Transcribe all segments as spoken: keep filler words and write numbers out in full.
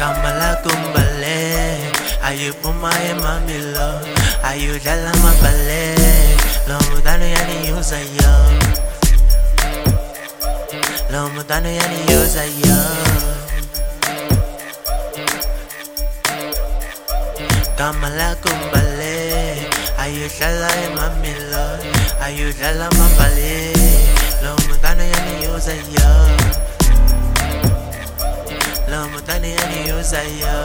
Kamala kumbale, ayupo mae mamilo, ayudala mabale, lo mudano yani yuza yo, lo mudano yani yuza yo. Kamala kumbale, ayudala mamilo, ayudala mabale, lo mudano yani yuza yo. Lo mutani yani yuza yo.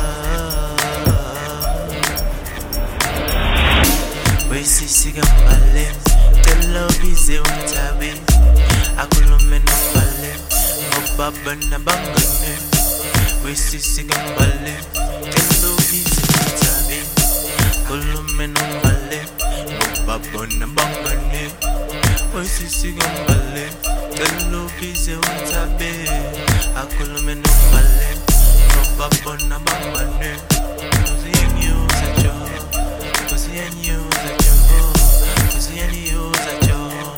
Wesi sigambale, telo bize untabi, akulume numbale, mobaba na bangane. Wesi sigambale, telo bize untabi, akulume numbale, mobaba na bangane. Wesi sigambale, telo bize untabi, akulume numbale, mobaba na bangane. Kuzi yani yuza jo, kuzi yani yuza jo, kuzi yani yuza jo,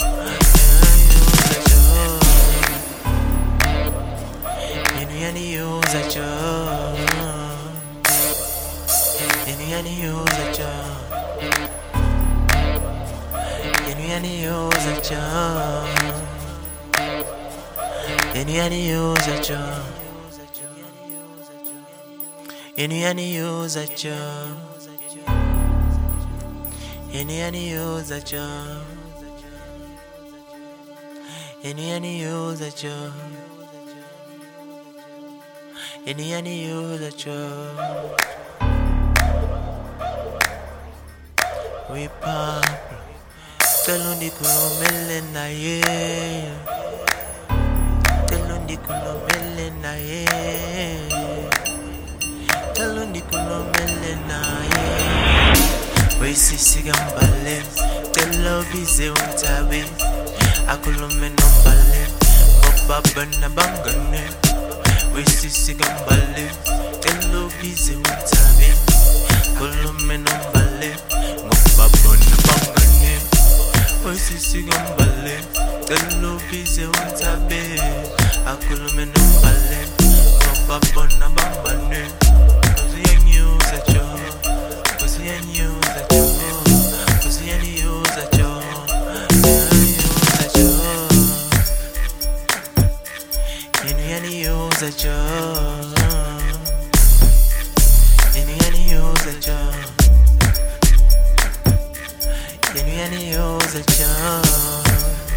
yani yuza jo, yani yani yuza jo, yani yani yuza jo, yani yani yuza jo, yani yani yuza jo. Any any use a job. Any any use a job. Any any use a job. Any any use a job. We pop. Telundi kuno melena ye. Telundi kuno melena ye. Telundi kuno melena ye. Wesi sigambale, telo bize untabi, akulume numbale, mobaba na bangane. Wesi sigambale, telo bize untabi, akulume numbale, mobaba na bangane. Wesi sigambale, telo bize untabi, akulume numbale, mobaba na bangane. Use a job. Any any use a job. Any any use a job.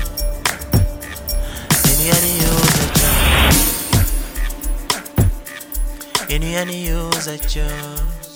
Any any use a job. Any any use a job.